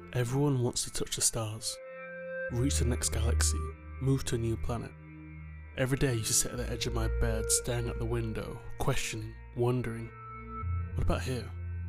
Everyone wants to touch the stars, reach the next galaxy, move to a new planet. Every day I used to sit at the edge of my bed staring out the window, questioning, wondering, what about here?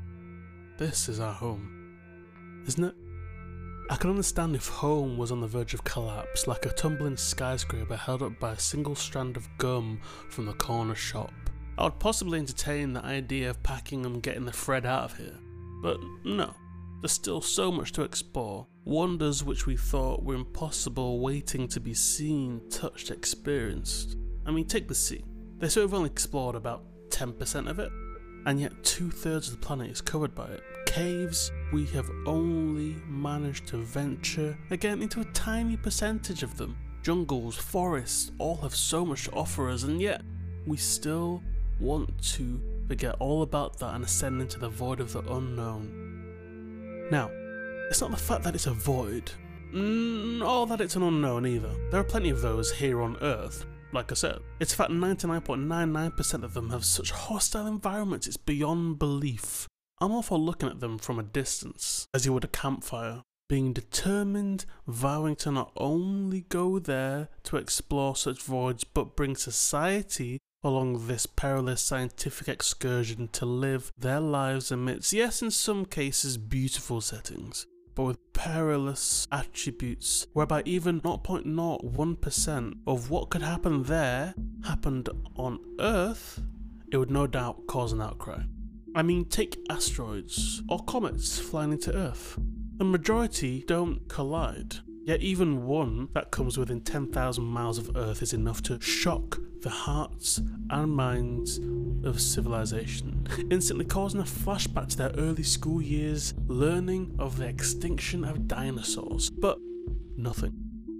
This is our home, isn't it? I can understand if home was on the verge of collapse, like a tumbling skyscraper held up by a single strand of gum from the corner shop. I would possibly entertain the idea of packing and getting the Fred out of here. But no, there's still so much to explore, wonders which we thought were impossible waiting to be seen, touched, experienced. I mean, take the sea. They say we've only explored about 10% of it, and yet 2/3 of the planet is covered by it. Caves, we have only managed to venture again into a tiny percentage of them. Jungles, forests, all have so much to offer us, and yet we still want to forget all about that and ascend into the void of the unknown. Now, it's not the fact that it's a void, or that it's an unknown either. There are plenty of those here on Earth, like I said. It's the fact 99.99% of them have such hostile environments it's beyond belief. I'm all for looking at them from a distance, as you would a campfire, being determined, vowing to not only go there to explore such voids, but bring society along this perilous scientific excursion to live their lives amidst, yes, in some cases, beautiful settings, but with perilous attributes, whereby even 0.01% of what could happen there happened on Earth, it would no doubt cause an outcry. I mean, take asteroids or comets flying into Earth. The majority don't collide, yet even one that comes within 10,000 miles of Earth is enough to shock the hearts and minds of civilization, instantly causing a flashback to their early school years, learning of the extinction of dinosaurs. But nothing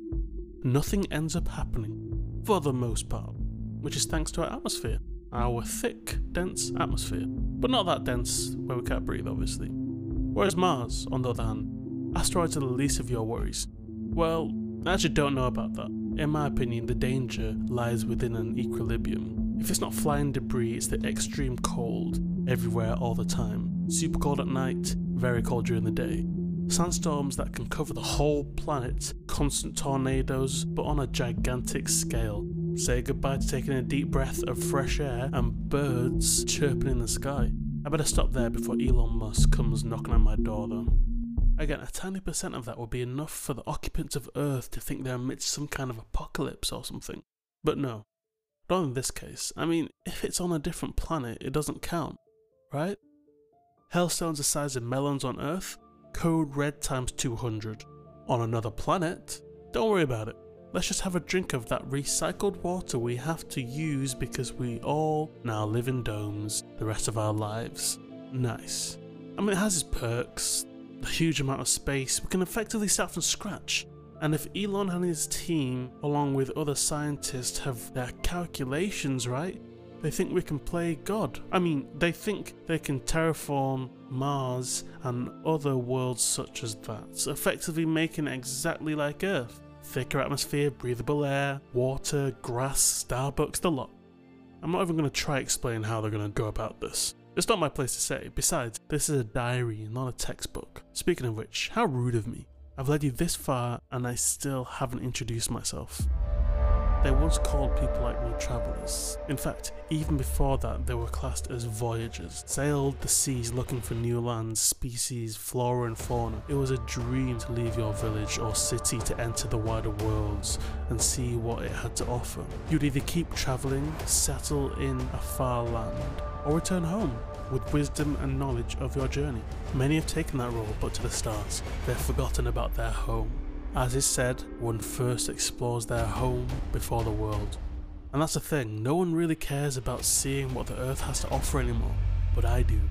ends up happening, for the most part, which is thanks to our atmosphere, our thick, dense atmosphere, but not that dense where we can't breathe, obviously. Whereas Mars, on the other hand, asteroids are the least of your worries. Well, I actually don't know about that. In my opinion, the danger lies within an equilibrium. If it's not flying debris, it's the extreme cold, everywhere all the time. Super cold at night, very cold during the day. Sandstorms that can cover the whole planet, constant tornadoes, but on a gigantic scale. Say goodbye to taking a deep breath of fresh air and birds chirping in the sky. I better stop there before Elon Musk comes knocking at my door though. Again, a tiny percent of that would be enough for the occupants of Earth to think they're amidst some kind of apocalypse or something. But no, not in this case. I mean, if it's on a different planet, it doesn't count, right? Hailstones the size of melons on Earth, code red times 200. On another planet, don't worry about it. Let's just have a drink of that recycled water we have to use because we all now live in domes the rest of our lives. Nice. I mean, it has its perks. A huge amount of space, we can effectively start from scratch. And if Elon and his team, along with other scientists, have their calculations right, they think we can play God. I mean, they think they can terraform Mars and other worlds such as that, effectively making it exactly like Earth. Thicker atmosphere, breathable air, water, grass, Starbucks, the lot. I'm not even going to try explain how they're going to go about this. It's not my place to say. Besides, this is a diary, not a textbook. Speaking of which, how rude of me. I've led you this far and I still haven't introduced myself. They once called people like me travellers. In fact, even before that, they were classed as voyagers. Sailed the seas looking for new lands, species, flora and fauna. It was a dream to leave your village or city to enter the wider worlds and see what it had to offer. You'd either keep travelling, settle in a far land, or return home with wisdom and knowledge of your journey. Many have taken that role, but to the stars, they've forgotten about their home. As is said, one first explores their home before the world. And that's the thing, no one really cares about seeing what the Earth has to offer anymore, but I do.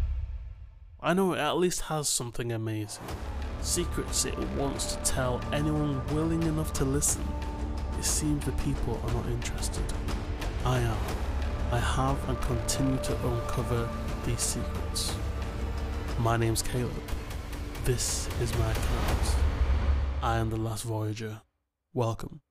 I know it at least has something amazing. Secrets it wants to tell anyone willing enough to listen. It seems the people are not interested. I am. I have and continue to uncover these secrets. My name's Caleb. This is my account. I am the last voyager. Welcome.